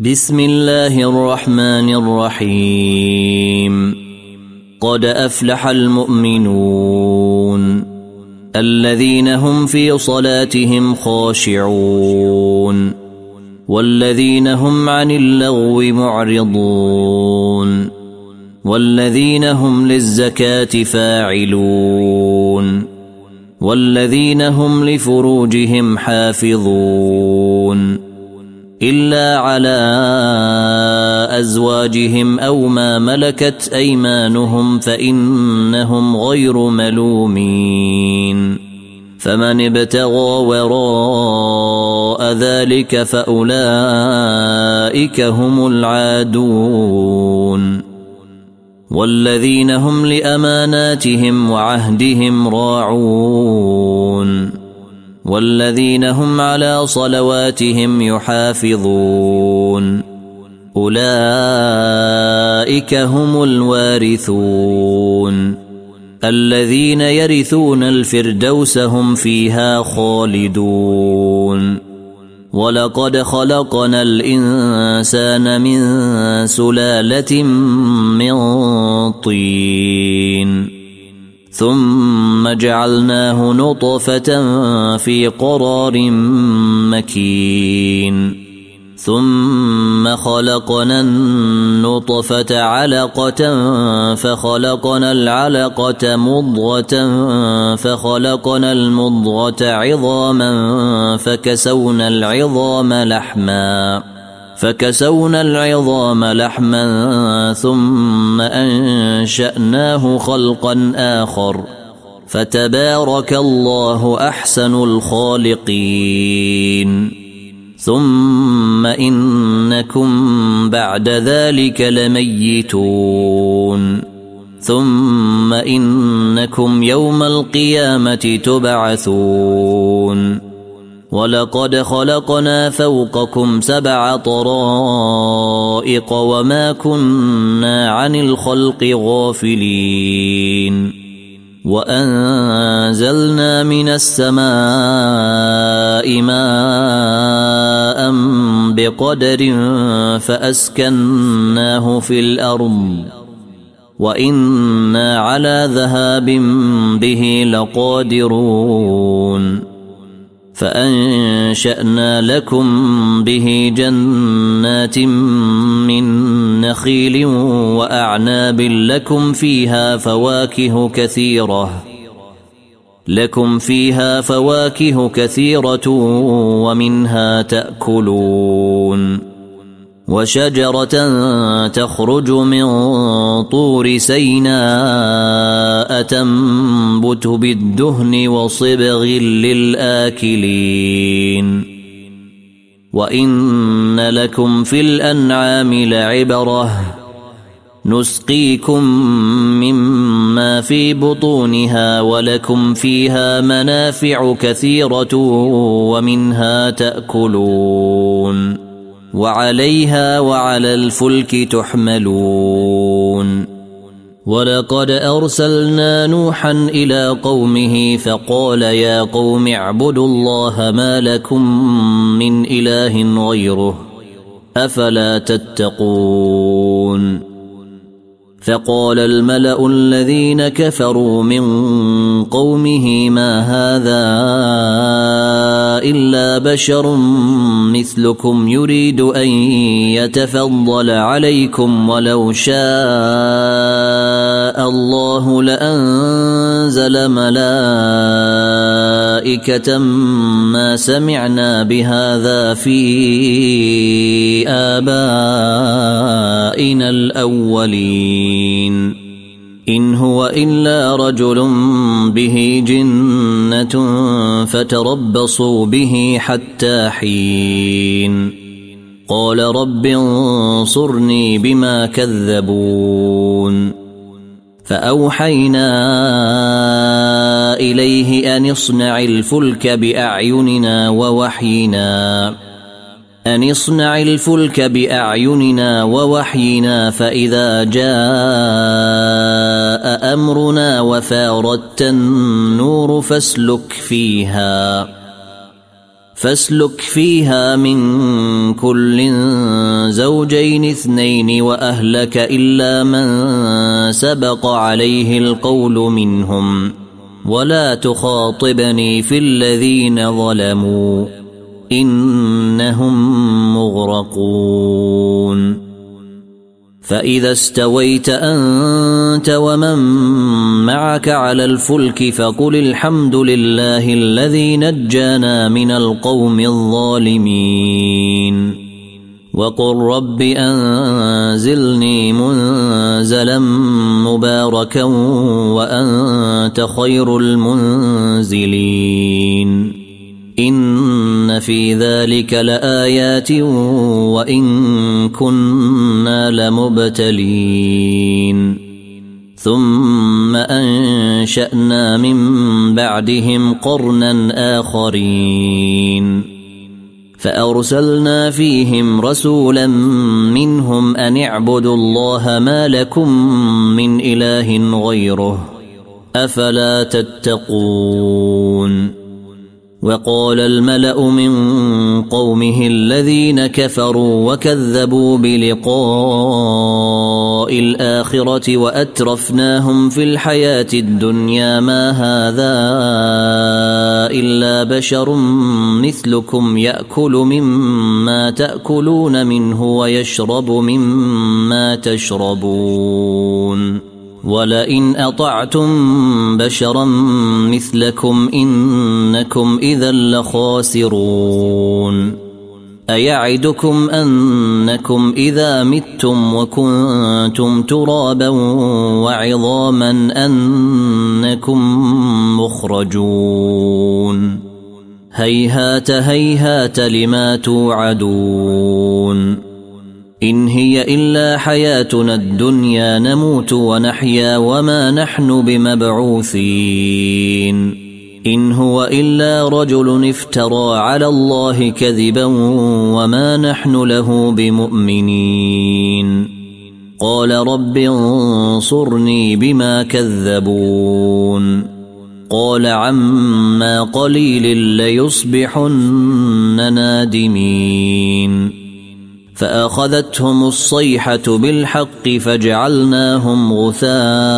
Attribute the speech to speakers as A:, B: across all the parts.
A: بسم الله الرحمن الرحيم. قد أفلح المؤمنون الذين هم في صلاتهم خاشعون والذين هم عن اللغو معرضون والذين هم للزكاة فاعلون والذين هم لفروجهم حافظون إلا على أزواجهم أو ما ملكت أيمانهم فإنهم غير ملومين. فمن ابتغى وراء ذلك فأولئك هم العادون والذين هم لأماناتهم وعهدهم راعون والذين هم على صلواتهم يحافظون أولئك هم الوارثون الذين يرثون الفردوس هم فيها خالدون. ولقد خلقنا الإنسان من سلالة من طين ثم جعلناه نطفة في قرار مكين ثم خلقنا النطفة علقة فخلقنا العلقة مضغة فخلقنا المضغة عظاما فكسونا العظام لحما ثم أنشأناه خلقا آخر فتبارك الله أحسن الخالقين. ثم إنكم بعد ذلك لميتون ثم إنكم يوم القيامة تبعثون. ولقد خلقنا فوقكم 7 طرائق وما كنا عن الخلق غافلين. وأنزلنا من السماء ماء بقدر فأسكناه في الأرض وإنا على ذهاب به لقادرون. فأنشأنا لكم به جنات من نخيل وأعناب لكم فيها فواكه كثيرة ومنها تأكلون. وشجرة تخرج من طور سيناء تنبت بالدهن وصبغ للآكلين. وإن لكم في الأنعام لعبرة نسقيكم مما في بطونها ولكم فيها منافع كثيرة ومنها تأكلون وعليها وعلى الفلك تحملون. ولقد أرسلنا نوحا إلى قومه فقال يا قوم اعبدوا الله ما لكم من إله غيره أفلا تتقون. فقال الملأ الذين كفروا من قومه ما هذا إلا بشر مثلكم يريد أن يتفضل عليكم ولو شاء الله لأنزل ملائكة ما سمعنا بهذا في آبائنا الأولين إن هو إلا رجل به جنة فتربصوا به حتى حين. قال رب انصرني بما كذبون. فأوحينا إليه أن اصنع الفلك بأعيننا ووحينا فإذا جاء أمرنا وفاردت النور فاسلك فاسلك فيها من كل زوجين 2 وأهلك إلا من سبق عليه القول منهم ولا تخاطبني في الذين ظلموا إنهم مغرقون فإذا استويت أنت ومن معك على الفلك فقل الحمد لله الذي نجانا من القوم الظالمين وقل رب أنزلني منزلا مباركا وأنت خير المنزلين إن في ذلك لآيات وإن كنا لمبتلين ثم أنشأنا من بعدهم قرنا آخرين فأرسلنا فيهم رسولا منهم أن اعبدوا الله ما لكم من إله غيره أفلا تتقون وقال الملأ من قومه الذين كفروا وكذبوا بلقاء الآخرة وأترفناهم في الحياة الدنيا ما هذا إلا بشر مثلكم يأكل مما تأكلون منه ويشرب مما تشربون ولئن أطعتم بشرا مثلكم إنكم إذا لخاسرون أيعدكم أنكم إذا متم وكنتم ترابا وعظاما أنكم مخرجون هيهات هيهات لما توعدون إن هي إلا حياتنا الدنيا نموت ونحيا وما نحن بمبعوثين إن هو إلا رجل افترى على الله كذبا وما نحن له بمؤمنين قال رب انصرني بما كذبون قال عما قليل ليصبحن نادمين فأخذتهم الصيحة بالحق فجعلناهم غثاء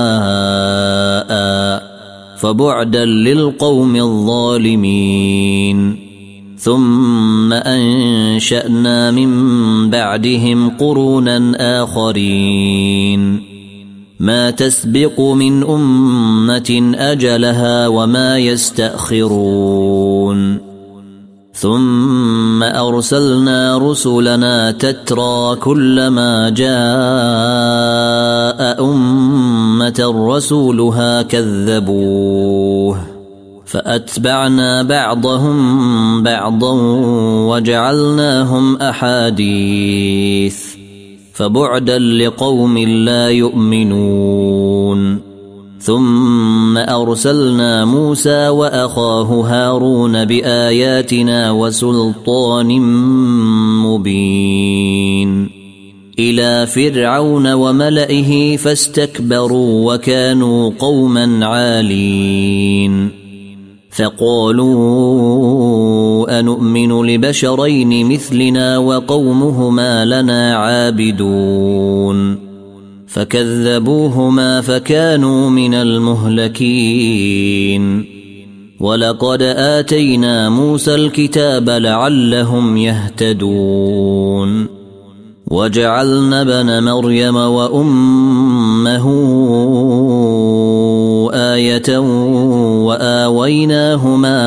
A: فبعدا للقوم الظالمين ثم أنشأنا من بعدهم قرونا آخرين ما تسبق من أمة أجلها وما يستأخرون ثم أرسلنا رسلنا تترى كلما جاء أمة رسولها كذبوه فأتبعنا بعضهم بعضا وجعلناهم أحاديث فبعدا لقوم لا يؤمنون ثم أرسلنا موسى وأخاه هارون بآياتنا وسلطان مبين إلى فرعون وملئه فاستكبروا وكانوا قوما عالين فقالوا أنؤمن لبشرين مثلنا وقومهما لنا عابدون فكذبوهما فكانوا من المهلكين ولقد آتينا موسى الكتاب لعلهم يهتدون وجعلنا ابن مريم وأمه آية وآويناهما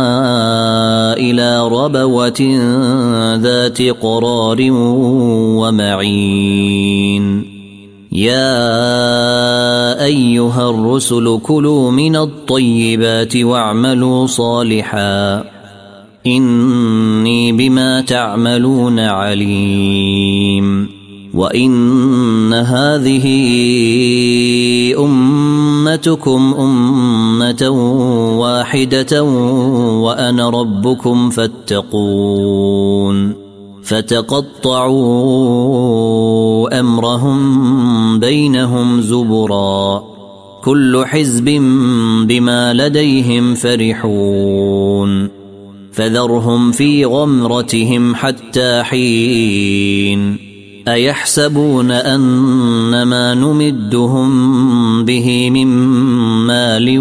A: إلى ربوة ذات قرار ومعين يا أيها الرسل كلوا من الطيبات واعملوا صالحا إني بما تعملون عليم وإن هذه أمتكم أمة واحدة وأنا ربكم فاتقون فتقطعوا أمرهم بينهم زبرا كل حزب بما لديهم فرحون فذرهم في غمرتهم حتى حين أيحسبون أنما نمدهم به من مال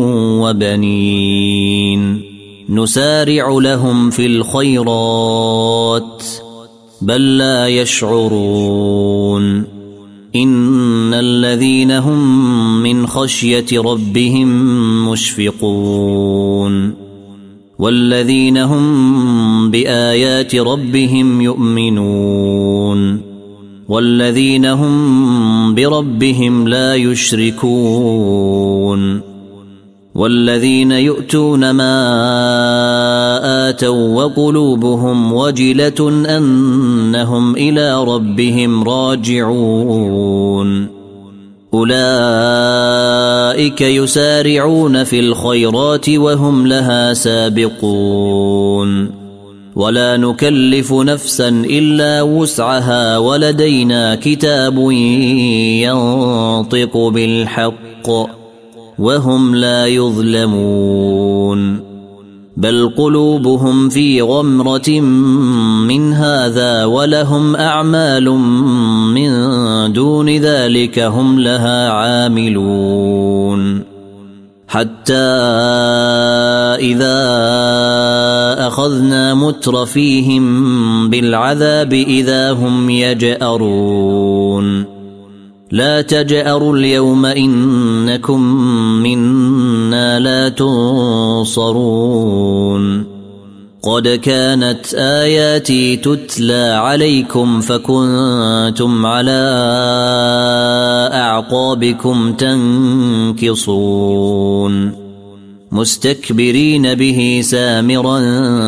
A: وبنين نسارع لهم في الخيرات بل لا يشعرون إن الذين هم من خشية ربهم مشفقون والذين هم بآيات ربهم يؤمنون والذين هم بربهم لا يشركون والذين يؤتون ما آتوا وقلوبهم وجلة أنهم إلى ربهم راجعون أولئك يسارعون في الخيرات وهم لها سابقون ولا نكلف نفسا إلا وسعها ولدينا كتاب ينطق بالحق وهم لا يظلمون بل قلوبهم في غمرة من هذا ولهم أعمال من دون ذلك هم لها عاملون حتى إذا أخذنا مترفيهم بالعذاب إذا هم يجأرون لا تجأروا اليوم إنكم منا لا تنصرون قد كانت آياتي تتلى عليكم فكنتم على أعقابكم تنكصون مستكبرين به سامرا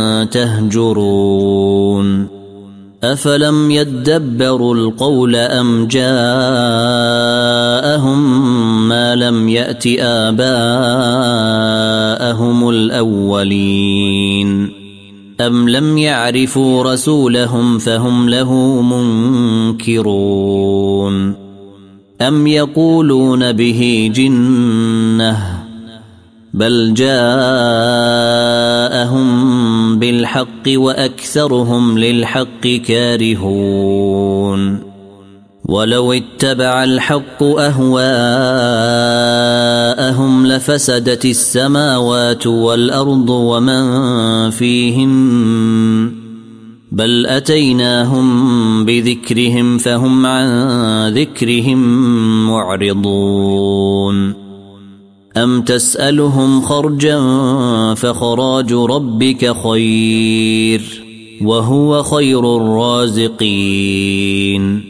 A: تهجرون أفلم يدبروا القول أم جاءهم ما لم يأت آباءهم الأولين أم لم يعرفوا رسولهم فهم له منكرون أم يقولون به جنة بل جاءهم بالحق وأكثرهم للحق كارهون ولو اتبع الحق أهواءهم لفسدت السماوات والأرض ومن فيهن بل أتيناهم بذكرهم فهم عن ذكرهم معرضون أم تسألهم خرجا فخراج ربك خير وهو خير الرازقين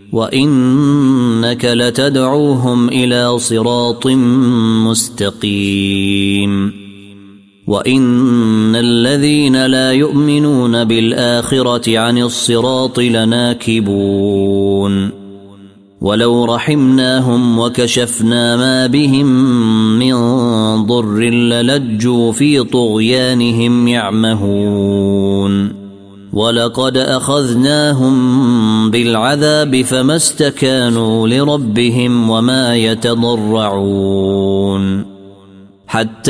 A: وإنك لتدعوهم إلى صراط مستقيم وإن الذين لا يؤمنون بالآخرة عن الصراط لناكبون ولو رحمناهم وكشفنا ما بهم من ضر للجوا في طغيانهم يعمهون ولقد أخذناهم بالعذاب فما استكانوا لربهم وما يتضرعون حتى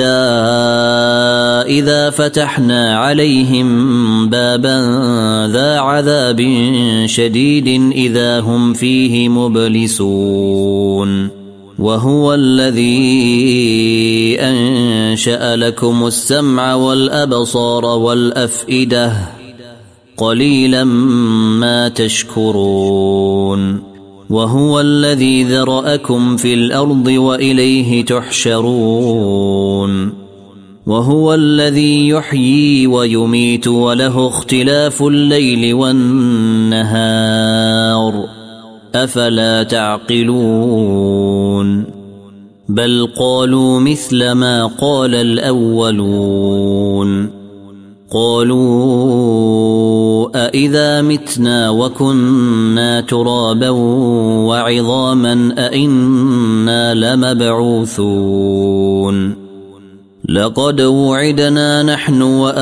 A: إذا فتحنا عليهم بابا ذا عذاب شديد إذا هم فيه مبلسون وهو الذي أنشأ لكم السمع والأبصار والأفئدة قليلا ما تشكرون وهو الذي ذرأكم في الأرض وإليه تحشرون وهو الذي يحيي ويميت وله اختلاف الليل والنهار أفلا تعقلون بل قالوا مثل ما قال الأولون قالوا أإذا متنا وكنا ترابا وعظاما أإنا لمبعوثون لقد وعدنا نحن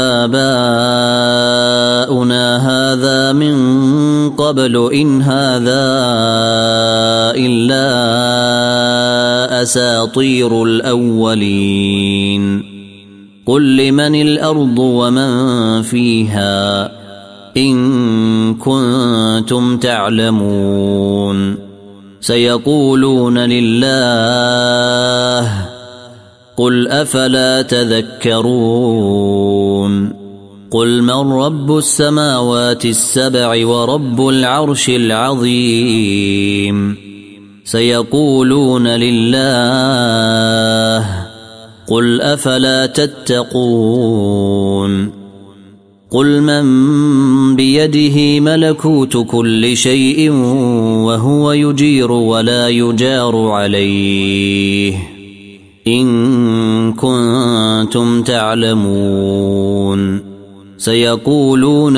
A: وآباؤنا هذا من قبل إن هذا إلا أساطير الأولين قل لمن الأرض ومن فيها إن كنتم تعلمون سيقولون لله قل أفلا تذكرون قل من رب السماوات السبع ورب العرش العظيم سيقولون لله قل أفلا تتقون قل من بيده ملكوت كل شيء وهو يجير ولا يجار عليه إن كنتم تعلمون سيقولون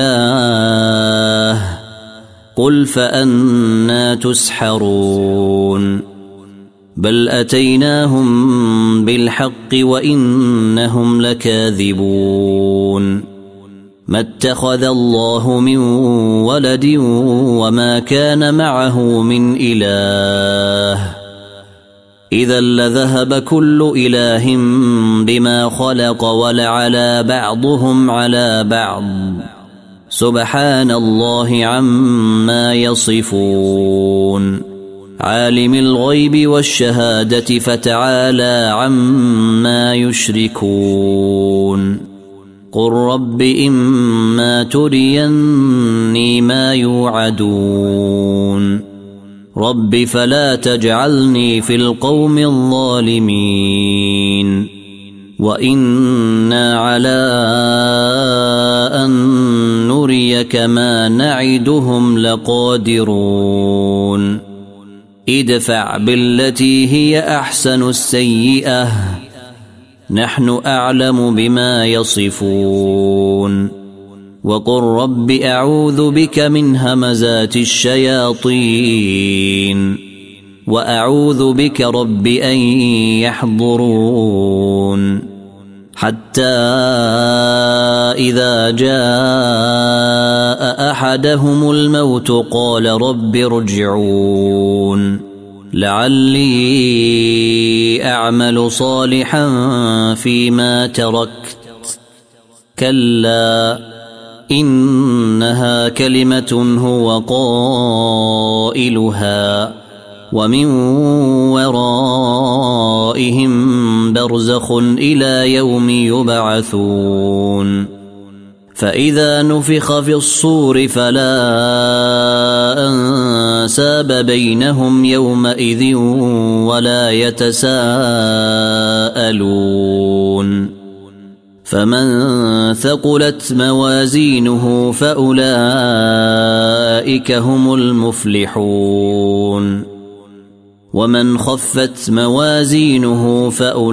A: لله قل فأنى تسحرون بل أتيناهم بالحق وإنهم لكاذبون ما اتخذ الله من ولد وما كان معه من إله إذا لذهب كل إله بما خلق ولعلى بعضهم على بعض سبحان الله عما يصفون عالم الغيب والشهادة فتعالى عما يشركون قل رب إما تريني ما يوعدون رب فلا تجعلني في القوم الظالمين وإنا على أن نريك ما نعدهم لقادرون ادفع بالتي هي أحسن السيئة نحن أعلم بما يصفون وقل رب أعوذ بك من همزات الشياطين وأعوذ بك رب أن يحضرون حتى إذا جاء أحدهم الموت قال رب ارجعون لعلي أعمل صالحا فيما تركت كلا إنها كلمة هو قائلها ومن ورائهم برزخ إلى يوم يبعثون فإذا نفخ في الصور فلا أنساب بينهم يومئذ ولا يتساءلون فمن ثقلت موازينه فأولئك هم المفلحون ومن خفت موازينه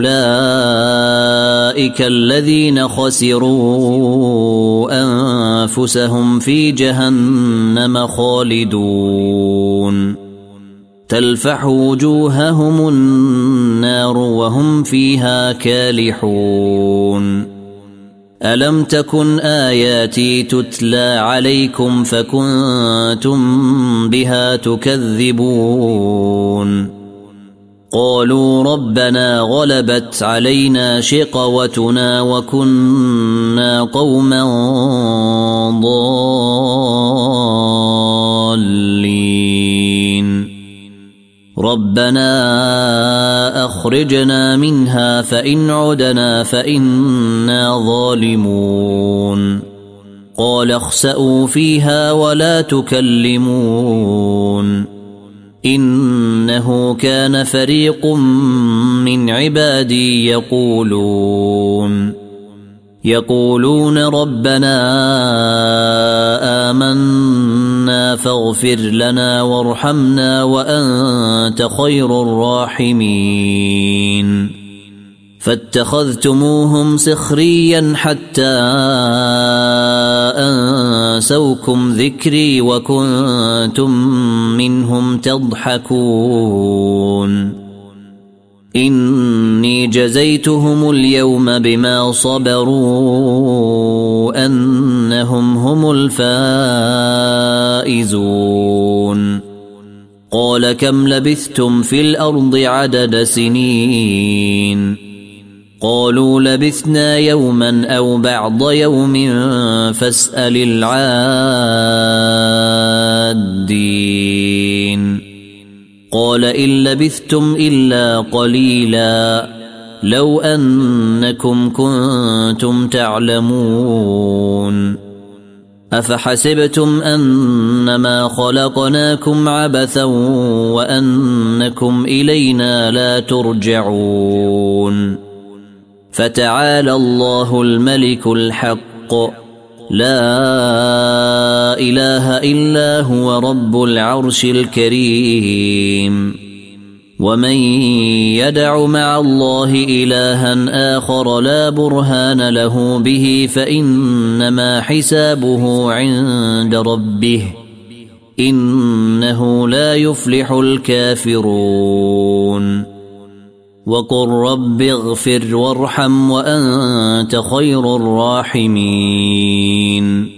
A: فأولئك الذين خسروا أنفسهم في جهنم خالدون تلفح وجوههم النار وهم فيها كالحون ألم تكن آياتي تتلى عليكم فكنتم بها تكذبون قالوا ربنا غلبت علينا شقوتنا وكنا قوما ضالين ربنا أخرجنا منها فإن عدنا فإنا ظالمون قال اخسئوا فيها ولا تكلمون إنه كان فريق من عبادي يقولون ربنا آمنا فاغفر لنا وارحمنا وأنت خير الراحمين فاتخذتموهم سخريا حتى أنسوكم ذكري وكنتم منهم تضحكون إني جزيتهم اليوم بما صبروا أنهم هم الفائزون قال كم لبثتم في الأرض عدد سنين قالوا لبثنا يوما أو بعض يوم فاسأل العادين قال إن لبثتم إلا قليلا لو أنكم كنتم تعلمون أفحسبتم أنما خلقناكم عبثا وأنكم إلينا لا ترجعون فتعالى الله الملك الحق لا إله إلا هو رب العرش الكريم ومن يدع مع الله إلها آخر لا برهان له به فإنما حسابه عند ربه إنه لا يفلح الكافرون وقل رب اغفر وارحم وأنت خير الراحمين